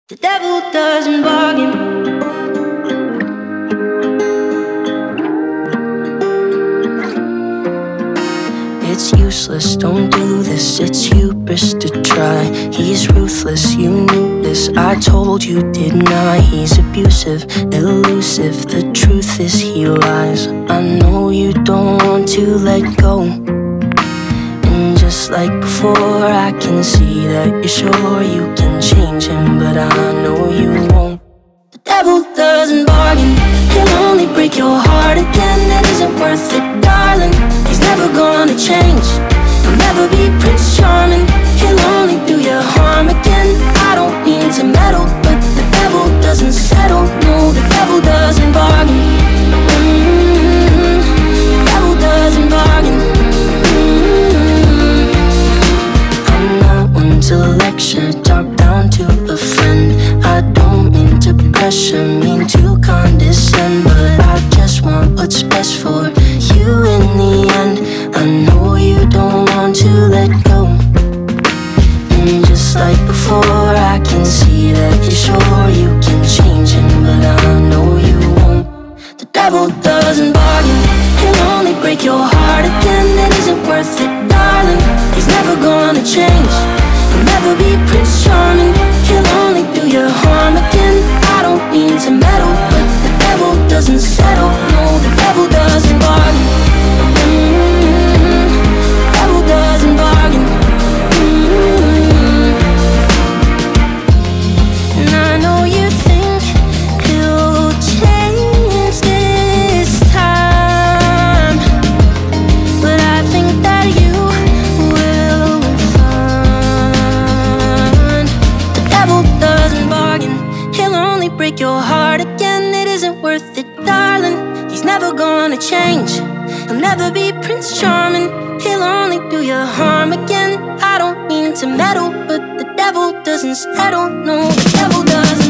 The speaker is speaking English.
The devil doesn't bargain. It's useless, don't do this. It's hubris to try. He's ruthless, you knew this. I told you, didn't I? He's abusive, elusive. The truth is he lies. I know you don't want to let go. And just like before, I can see that you're sure you can change him, but I know you won't. The devil doesn't bargain. He'll only break your heart again. It isn't worth it, darling. He's never gonna change. He'll never be Prince Charming. He'll only do you harm again. I don't mean to meddle, but the devil doesn't settle. No, the devil doesn't bargain. The devil doesn't bargain. I'm not one to lecture, talk down to a friend. I don't mean to pressure, mean to condescend, but I just want what's best for you in the end. I know you don't want to let go. And just like before, I can see that you're sure you can change him, but I know you won't. The devil doesn't bargain. He'll only break your heart again. It isn't worth it, darling. He's never gonna change. He'll never be Prince Charming. He'll only do you harm again. I don't mean to meddle, but the devil doesn't settle. No, the devil doesn't bargain. The devil doesn't bargain. And I know you think he'll change this time, but I think that you will find the devil doesn't bargain. He'll only break your heart again. It isn't worth it, darling. He's never gonna change. He'll never be Prince Charming. He'll only do you harm again. I don't mean to meddle, but the devil doesn't settle. No, the devil doesn't.